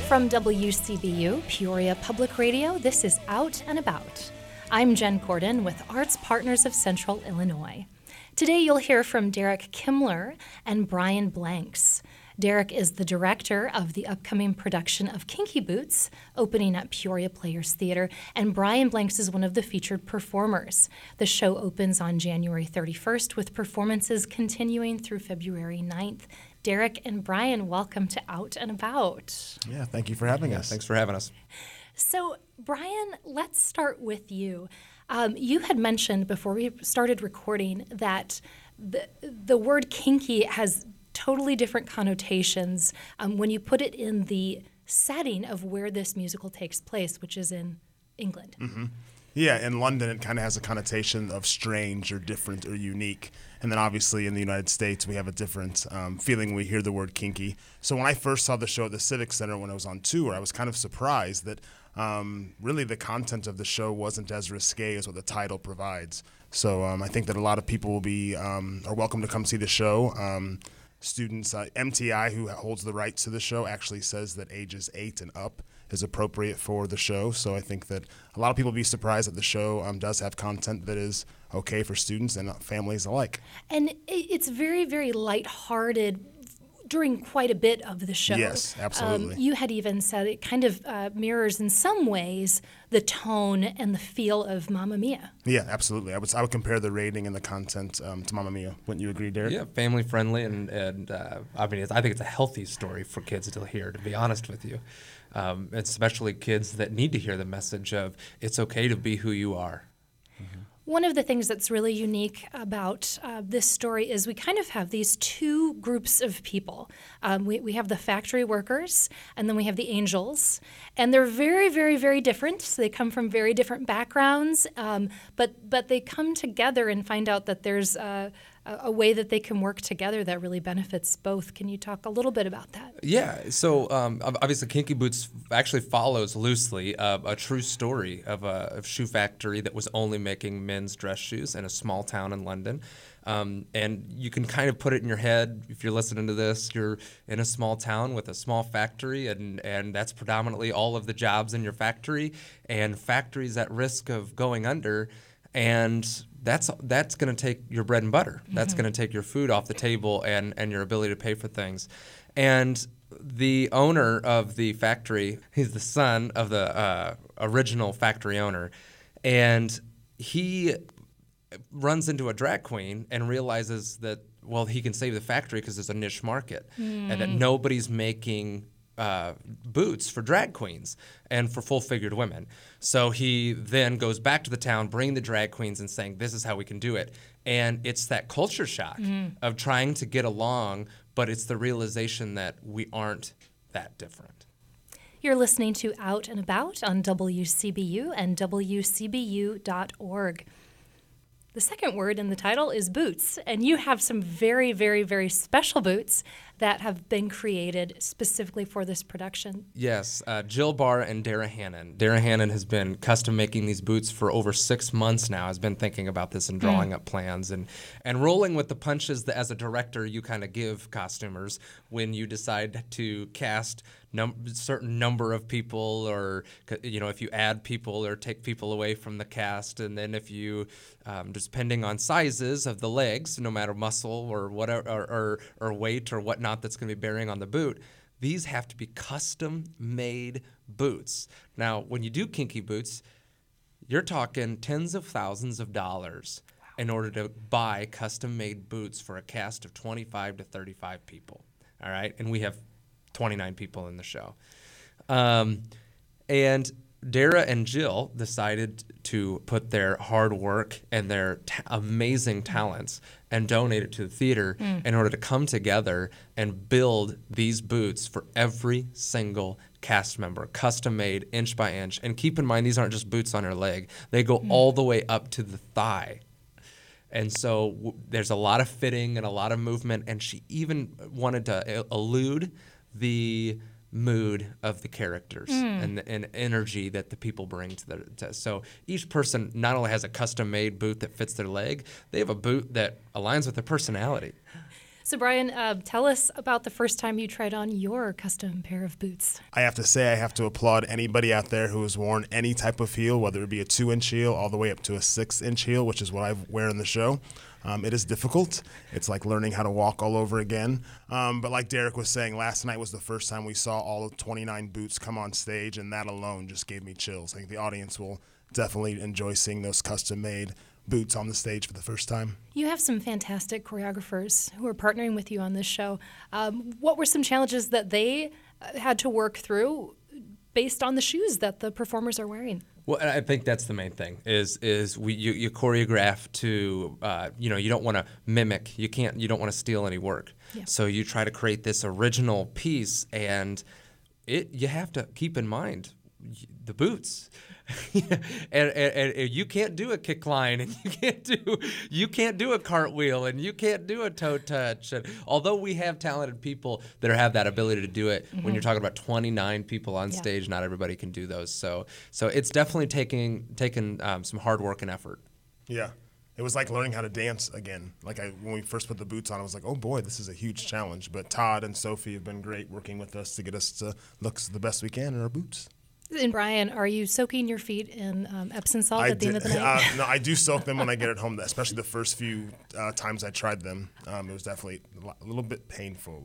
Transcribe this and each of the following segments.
From WCBU, Peoria Public Radio, this is Out and About. I'm Jen Gordon with Arts Partners of Central Illinois. Today you'll hear from Derek Kimler and Brian Blanks. Derek is the director of the upcoming production of Kinky Boots, opening at Peoria Players Theater, and Brian Blanks is one of the featured performers. The show opens on January 31st with performances continuing through February 9th. Derek and Brian, welcome to Out and About. Yeah, thank you for having us. Thanks for having us. So, Brian, let's start with you. You had mentioned before we started recording that the word kinky has totally different connotations when you put it in the setting of where this musical takes place, which is in England. Mm-hmm. Yeah, in London it kind of has a connotation of strange or different or unique. And then obviously in the United States we have a different feeling when we hear the word kinky. So when I first saw the show at the Civic Center when I was on tour, I was kind of surprised that really the content of the show wasn't as risque as what the title provides. So I think that a lot of people will be are welcome to come see the show. Students, MTI, who holds the rights to the show, actually says that ages 8 and up is appropriate for the show. So I think that a lot of people will be surprised that the show does have content that is okay for students and families alike. And it's very, very lighthearted during quite a bit of the show. Yes, absolutely. You had even said it kind of mirrors in some ways the tone and the feel of Mamma Mia. Yeah, absolutely. I would compare the rating and the content to Mamma Mia. Wouldn't you agree, Derek? Yeah, family friendly, and I mean, I think it's a healthy story for kids to hear, to be honest with you. Especially kids that need to hear the message of it's okay to be who you are. Mm-hmm. One of the things that's really unique about this story is we kind of have these two groups of people. We have the factory workers, and then we have the angels. And they're very, very, very different. So they come from very different backgrounds, but they come together and find out that there's a way that they can work together that really benefits both. Can you talk a little bit about that? Yeah, so obviously Kinky Boots actually follows loosely a true story of a shoe factory that was only making men's dress shoes in a small town in London. And you can kind of put it in your head, if you're listening to this, you're in a small town with a small factory, and that's predominantly all of the jobs in your factory, and factories at risk of going under, and that's going to take your bread and butter. Mm-hmm. That's going to take your food off the table and your ability to pay for things. And the owner of the factory, he's the son of the original factory owner, and he runs into a drag queen and realizes that, well, he can save the factory because there's a niche market and that nobody's making boots for drag queens and for full-figured women. So he then goes back to the town, bringing the drag queens and saying, this is how we can do it. And it's that culture shock of trying to get along, but it's the realization that we aren't that different. You're listening to Out and About on WCBU and WCBU.org. The second word in the title is boots, and you have some very, very, very special boots that have been created specifically for this production. Yes, Jill Barr and Dara Hannon. Dara Hannon has been custom making these boots for over 6 months now, has been thinking about this and drawing up plans and rolling with the punches that as a director you kind of give costumers when you decide to cast certain number of people, or if you add people or take people away from the cast, and then if you depending on sizes of the legs, no matter muscle or whatever or weight or whatnot that's going to be bearing on the boot, these have to be custom made boots. Now when you do Kinky Boots, you're talking tens of thousands of dollars in order to buy custom made boots for a cast of 25 to 35 people. All right, and we have 29 people in the show. And Dara and Jill decided to put their hard work and their amazing talents and donate it to the theater in order to come together and build these boots for every single cast member, custom made, inch by inch. And keep in mind, these aren't just boots on her leg. They go all the way up to the thigh. And so there's a lot of fitting and a lot of movement, and she even wanted to elude the mood of the characters and the energy that the people bring to so each person not only has a custom-made boot that fits their leg, they have a boot that aligns with their personality. So Brian, tell us about the first time you tried on your custom pair of boots. I have to say I have to applaud anybody out there who has worn any type of heel, whether it be a 2-inch heel all the way up to a 6-inch heel, which is what I wear in the show. It is difficult. It's like learning how to walk all over again. But like Derek was saying, last night was the first time we saw all of 29 boots come on stage, and that alone just gave me chills. I think the audience will definitely enjoy seeing those custom-made boots on the stage for the first time. You have some fantastic choreographers who are partnering with you on this show. What were some challenges that they had to work through based on the shoes that the performers are wearing? Well, I think that's the main thing is you choreograph to you don't want to mimic, you don't want to steal any work. Yeah. So you try to create this original piece, and you have to keep in mind the boots. and you can't do a kick line, and you can't do a cartwheel, and you can't do a toe touch. And although we have talented people that have that ability to do it, when you're talking about 29 people on stage, not everybody can do those. So it's definitely taken some hard work and effort. Yeah. It was like learning how to dance again. When we first put the boots on, I was like, oh boy, this is a huge challenge. But Todd and Sophie have been great working with us to get us to look the best we can in our boots. And Brian, are you soaking your feet in Epsom salt at the end of the night? No, I do soak them when I get at home, especially the first few times I tried them. It was definitely a little bit painful.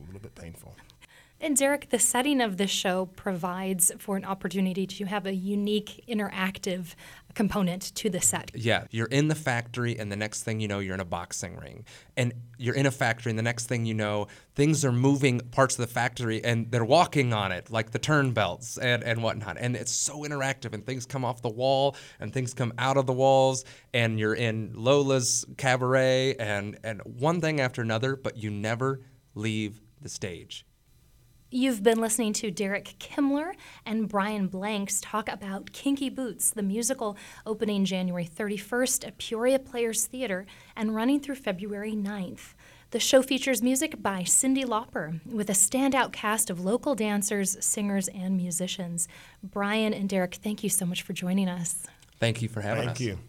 And Derek, the setting of this show provides for an opportunity to have a unique interactive component to the set. Yeah, you're in the factory, and the next thing you know, you're in a boxing ring. And you're in a factory, and the next thing you know, things are moving parts of the factory, and they're walking on it, like the turn belts and whatnot. And it's so interactive, and things come off the wall, and things come out of the walls, and you're in Lola's cabaret, and one thing after another, but you never leave the stage. You've been listening to Derek Kimler and Brian Blanks talk about Kinky Boots, the musical opening January 31st at Peoria Players Theater and running through February 9th. The show features music by Cyndi Lauper with a standout cast of local dancers, singers, and musicians. Brian and Derek, thank you so much for joining us. Thank you for having us. Thank you.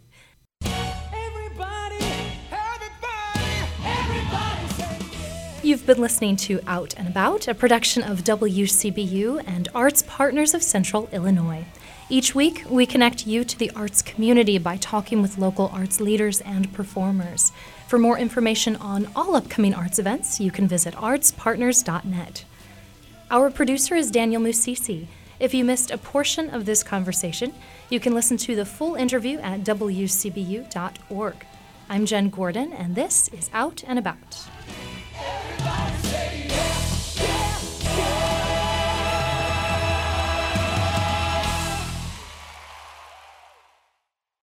You've been listening to Out and About, a production of WCBU and Arts Partners of Central Illinois. Each week, we connect you to the arts community by talking with local arts leaders and performers. For more information on all upcoming arts events, you can visit artspartners.net. Our producer is Daniel Musisi. If you missed a portion of this conversation, you can listen to the full interview at wcbu.org. I'm Jen Gordon, and this is Out and About.